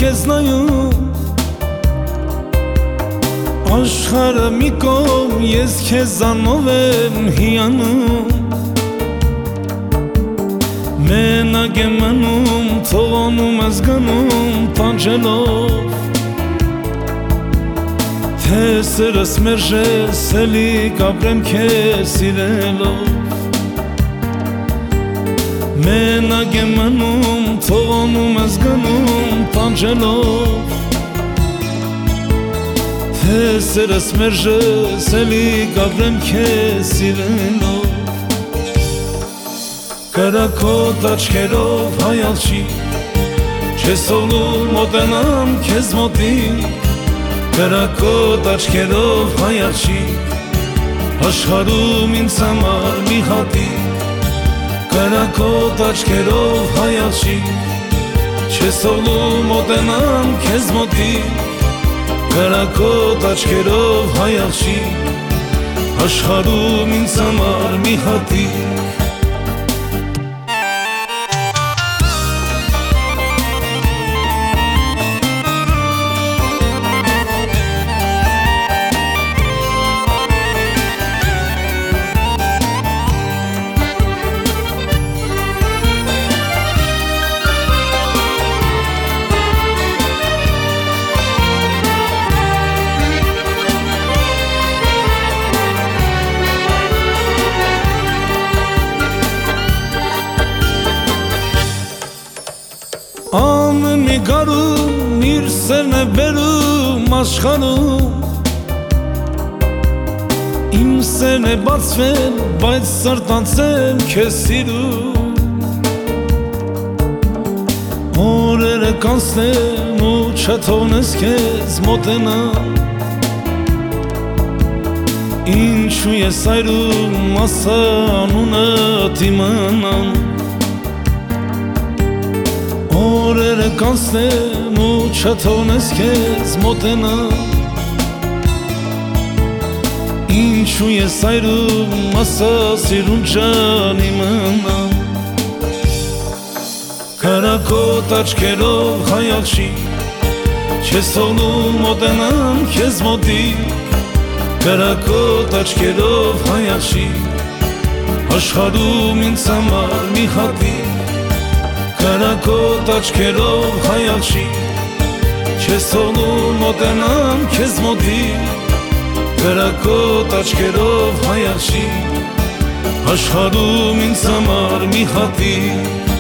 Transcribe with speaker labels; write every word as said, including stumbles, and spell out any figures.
Speaker 1: քեզ նայում Աշխարհը մի կողմ, ես քեզանով եմ հիանում Մենակ եմ մնում, թողնում ես գնում տանջելով Թե սրս մերժես, էլի կապրեմ քեզ սիրելով Մենակ եմ մնում, թողնում ես գնում տանջելով Թե սրս մերժես, էլի կապրեմ քեզ սիրելով Կրակոտ աչքերով հայալչի Չես թողնում մոտենամ քեզ մոտիկ Կրակոտ աչքերով հայալչի Աշխարհում ինձ համար մի հատիկ Կրակոտ աչքերով հայալչի Չես թողնում մոտենամ քեզ մոտիկ Կրակոտ աչքերով հայալչի Աշխարհում ինձ համար մի հատիկ Ամեն մի գարում իր սերն է բերում աշխարհում Իմ սերն է բացվել, բայց սրտանցեմ քեզ սիրում Օրերը կանցնեն ու չթողնես քեզ մոտենամ Ինչու ես այրում ասա անունդ իմանամ Օրերը կանցնեն ու չթողնես քեզ մոտենամ Ինչու ես այրում ասա սիրուն ջան իմանամ Կրակոտ աչքերով հայալչի Չես թողնում մոտենամ քեզ մոտիկ Կրակոտ աչքերով հայալչի Աշխարհում ինձ համար մի հատիկ Կրակոտ աչքերով հայալչի Չես թողնում մոտենամ քեզ մոտիկ Կրակոտ աչքերով հայալչի Աշխարհում ինձ համար մի հատիկ